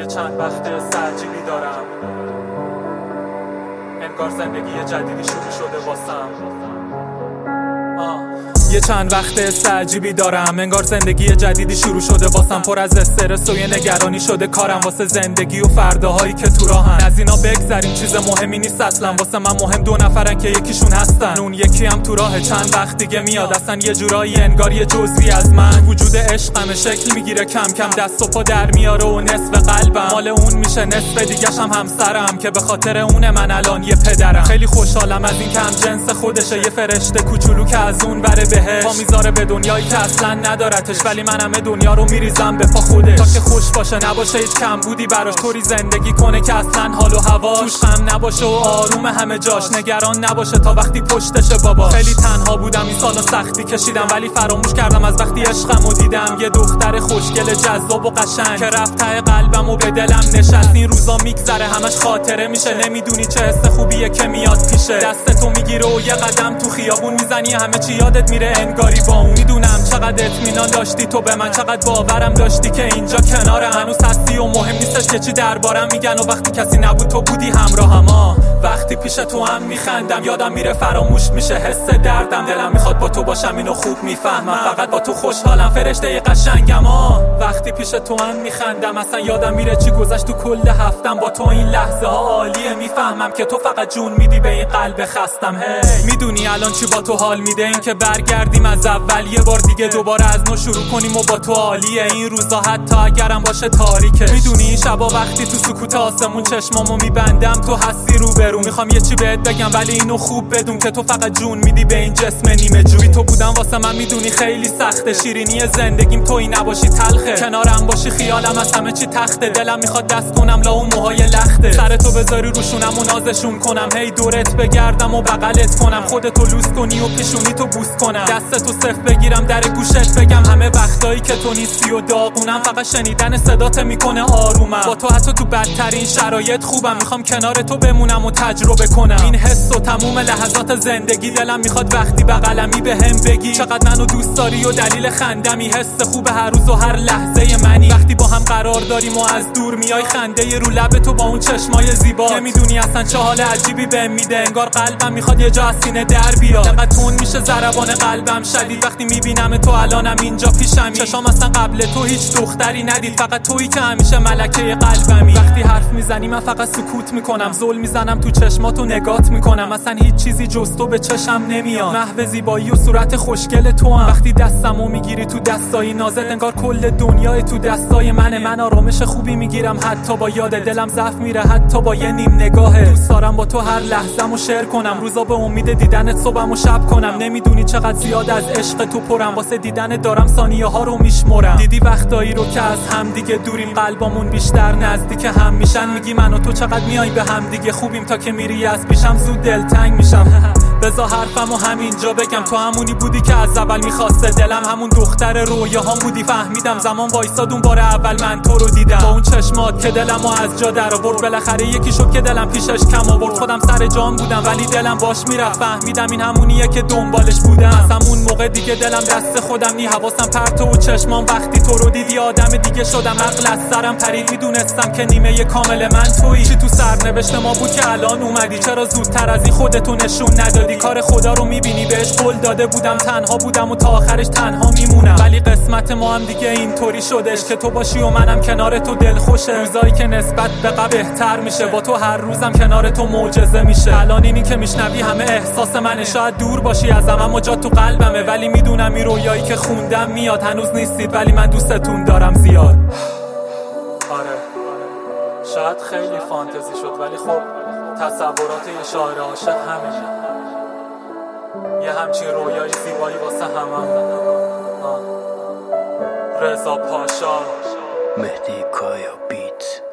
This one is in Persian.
چند وقت عجیبی دارم، انگار زندگی جدیدی شروع شده واسم. یه چند وقت عجیبی دارم، انگار زندگی جدیدی شروع شده واسم. پر از استرس و یه نگرانی شده کارم واسه زندگی و فرداهایی که تو راهن. از اینا بگذریم، چیز مهمی نیست اصلا. واسه من مهم 2 نفرن که یکیشون هستن، اون یکی هم تو راه. چند وقت دیگه میاد، اصلا یه جورایی انگار یه جزوی از من. وجود عشقم شکل میگیره کم کم، دست و پا در میاره و نصف قلبم مال اون میشه، نصف دیگه‌ش هم همسرم که به خاطر اون من الان یه پدرم. خیلی خوشحالم از این که هم جنس خودشه، یه فرشته کوچولو که از اون وره پا میذاره به دنیایی که اصلا ندارتش، ولی من همه دنیا رو میریزم به پا خودش. تا که خوش باشه، نباشه هیچ کم بودی براش، طوری زندگی کنه که اصلا حال و هواش توش غم نباشه و آروم همه جاش، نگران نباشه تا وقتی پشتشه باباش. خیلی تنها بودم این سالا، سختی کشیدم ولی فراموش کردم از وقتی عشقمو دیدم. یه دختر خوشگل جذاب و قشنگ که رفت ته قلبم و به دلم نشست. این روزا میگذره همش خاطره میشه، نمیدونی چه حس خوبیه که میاد پیشه. دستتو میگیره و یه قدم تو خیابون میزنی، همه چی یادت میره انگاری با اون. میدونم چقدر اطمینان داشتی تو به من، چقدر باورم داشتی که اینجا کنارم هنوز هستی و مهم نیستش که چی دربارم میگن. و وقتی کسی نبود تو بودی همراهم. وقتی پیش تو هم میخندم، یادم میره فراموش میشه حس دردم. دلم میخواد با تو باشم، اینو خوب میفهمم، فقط با تو خوشحالم فرشته قشنگم. وقتی پیش تو هم میخندم، اصلا یادم میره چی گذشت تو کل هفتم. با تو این لحظه ها عالیه، میفهمم که تو فقط جون میدی به این قلب خستم. میدونی الان چی با تو حال میده، این که برگردیم از اول یه بار دیگه، دوباره از نو شروع کنیم و با تو عالیه. این روزا حتی اگرم باشه تاریکه، میدونی این شبا وقتی تو سکوت آسمون چشمامو میبندم تو هستی روبرو. میخوام یه چی بهت بگم ولی اینو خوب بدون که تو فقط جون میدی به این جسم نیمه جو. تو بودم واسه من میدونی خیلی سخته، شیرینی زندگیم تویی نباشی تلخه. کنارم باشی خیالم از همه چی تخته، دلم میخواد دست کنم لا اون موهای لخته. سر تو بذاری روشونم و نازشون کنم، هی دورت بگردم و بغلت کنم، خودتو لوس کنی و پیشونی تو بوس کنم، دستتو صف بگیرم در گوشت بگم همه وقتایی که تو نیستی و داغونم. فقط شنیدن صدات میکنه آرومم، با تو حتی تو بدترین شرایط خوبم. میخوام کنار تو بمونم و تجربه کنم این حس و تموم لحظات زندگی. دلم میخواد وقتی بغلمی بهم بگی چقدر منو دوست داری و دلیل خندمی. حس خوب هر روز و هر لحظه منی، وقتی با هم قرار داریم و از دور میای خنده رو لب تو با اون چشمای زیبا. نمیدونی اصلا چه حال عجیبی بهم میده، انگار قلبم میخواد یه جا از سینه در بیاد. چقدر تون میشه ضربان قلبم شدید وقتی میبینم تو الانم اینجا پیشمی. چشام اصلا قبل تو هیچ دختری ندید، فقط تویی که همیشه ملکه قلبمی. وقتی حرف میزنی من فقط سکوت میکنم، زل میزنم تو چشماتو نگات میکنم، اصلا هیچ چیزی جز تو به چشم نمیاد. محو زیبایی و صورت خوشگل تو هم، وقتی دستمو میگیری تو دستای نازت انگار کل دنیای تو دستای منه. من آرامش خوبی میگیرم حتی با یاد، دلم ضعف میره حتی با یه نیم نگاهه. دوست دارم با تو هر لحظه‌مو شیر کنم، روزا به امید دیدنت صبحمو شب کنم. نمیدونی چقدر زیاد از عشق تو پرم، واسه دیدن دارم ثانیه ها رو میشمرم. دیدی وقتایی رو که از هم دیگه دوریم، قلبامون بیشتر نزدیک هم میشن. میگی من و تو چقدر میای به هم دیگه خوبیم، تا که میری از پیشم زود دلتنگ میشم. بذار حرفمو همینجا بگم، تو همونی بودی که از اول میخواسته دلم، همون دختر رویاهام بودی. فهمیدم زمان وایساد اون بار اول من تو رو دیدم، با اون چشمات که دلمو از جا در آورد. بالاخره یکی شد که دلم پیشش کم آورد. خودم سر جام بودم ولی دلم باش میرفت، فهمیدم این همونیه که دنبالش بودم. از همون موقع دیگه دلم دست خودم نی، حواسم پرت و چشمام وقتی تو رو دیدی آدم دیگه شدم. عقل از سرم پرید، میدونستم که نیمه کامل من تویی. چی تو سرنوشت ما بود که الان اومدی، چرا زودتر از این خودتو نشون ندادی؟ کار خدا رو میبینی، بهش قول داده بودم تنها بودم و تا آخرش تنها میمونم. ولی قسمت ما هم دیگه اینطوری شدش که تو باشی و منم کنار تو دل خوشه. روزایی که نسبت به قبل بهتر میشه، با تو هر روزم کنار تو معجزه میشه. الان اینی که میشنوی همه احساس منه، شاید دور باشی ازم اما جا تو قلبمه. ولی میدونم این رویایی که خوندم میاد، هنوز نیستید ولی من دوستتون دارم زیاد. آره شاید خیلی فانتزی شد ولی خب تصورات یه شاعر عاشق همینه، یه همچین رویای زیبایی واسه همم. رضا پاشا، مهدی کایا بیت.